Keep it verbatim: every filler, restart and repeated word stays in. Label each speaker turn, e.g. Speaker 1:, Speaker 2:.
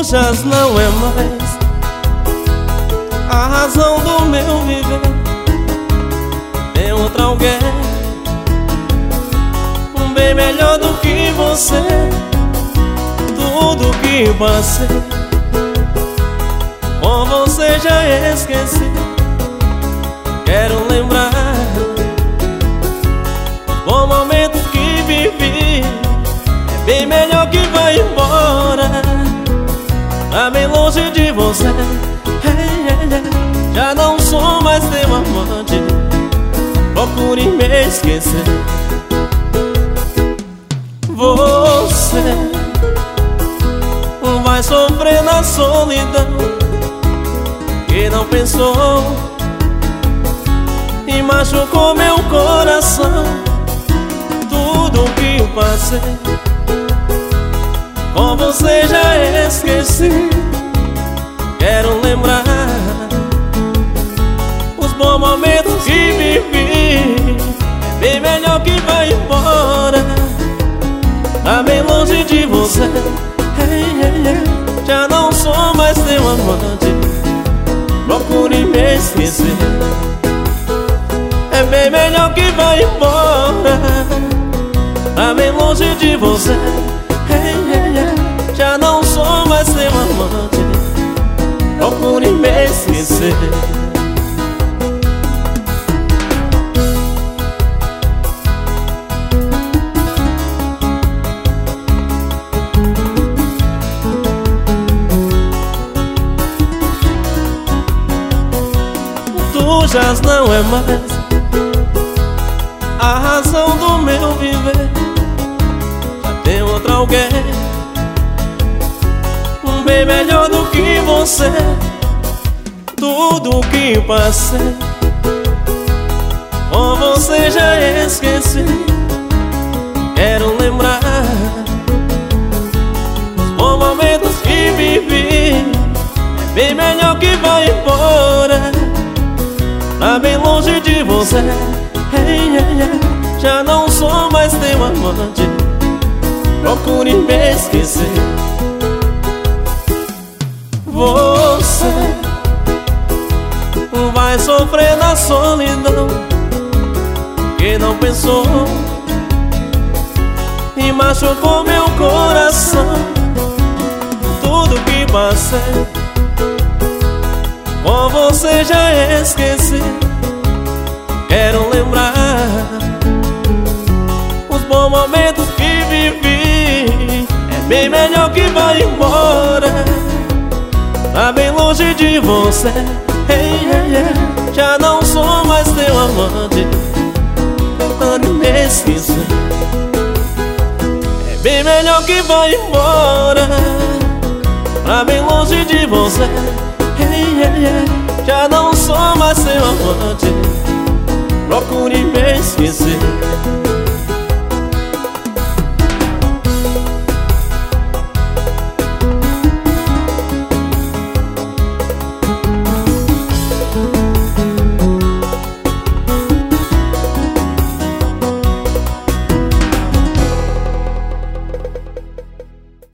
Speaker 1: já não é mais a razão do meu viver. Tem outro alguém, um bem melhor do que você. Tudo que passei com você já esqueci. Quero lembrar bons momentos que vivi. É bem melhor que vá embora, tá bem longe de você. Hey, hey, hey. Já não sou mais teu amante, procure me esquecer. Você vai sofrer na solidão que não pensou e machucou meu coração. Tudo que eu passei com você já esqueci. Quero lembrar os bons momentos que vivi. É bem melhor que vá embora, tá bem longe de você. Hey, hey, hey. Já não sou mais teu amante, procure me esquecer. É bem melhor que vá embora, tá bem longe de você. Hey, hey, hey. Já não sou mais teu amante, procure me esquecer. Tu já não é mais a razão do meu viver. Já tem outro alguém, um bem melhor do que você. Tudo que passei com você já esqueci. Quero lembrar os bons momentos que vivi. É bem melhor que vá embora, tá bem longe de você. Hey, hey, hey. Já não sou mais teu amante, procure me esquecer. Você vai sofrer na solidão que não pensou e machucou meu coração. Tudo que passei com você já esqueci. Quero lembrar os bons momentos que vivi. É bem melhor que vá embora, tá bem longe de você. Hey, hey, hey. Já não sou mais teu amante, tentando me esquecer. É bem melhor que vá embora, tá bem longe de você. Hey, hey, hey. Já não sou mais seu amante, procure me esquecer.